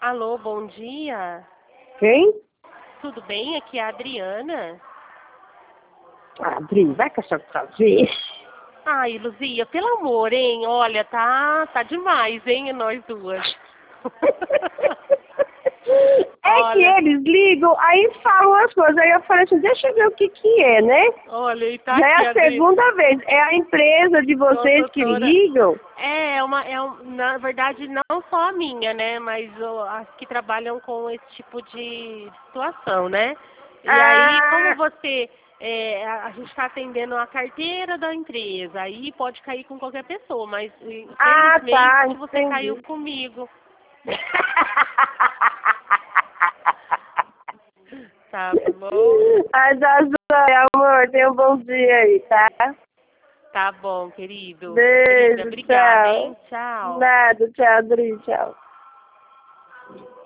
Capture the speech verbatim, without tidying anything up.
Alô, bom dia. Quem? Tudo bem? Aqui é a Adriana. Ah, Adri, vai caçar com fazer. Ai, Luzia, pelo amor, hein? Olha, tá, tá demais, hein, nós duas. É Olha. que eles ligam, aí falam as coisas. Aí eu falei assim, deixa eu ver o que que é, né? Olha, e tá Já aqui, é a Adri... segunda vez. É a empresa de vocês que Consultora. ligam? É, é uma, é um, na verdade, não só a minha, né? Mas ó, as que trabalham com esse tipo de situação, né? E aí, como Ah, você... é, a a gente está atendendo a carteira da empresa, aí pode cair com qualquer pessoa, mas ah, tá, infelizmente você caiu entendi. comigo. Tá bom? Ah, tá, joia, amor. Tenha um bom dia aí, tá? Tá bom, querido. Querida, Beijo, obrigada, tchau. hein? Tchau. Nada, tchau, Adri, tchau.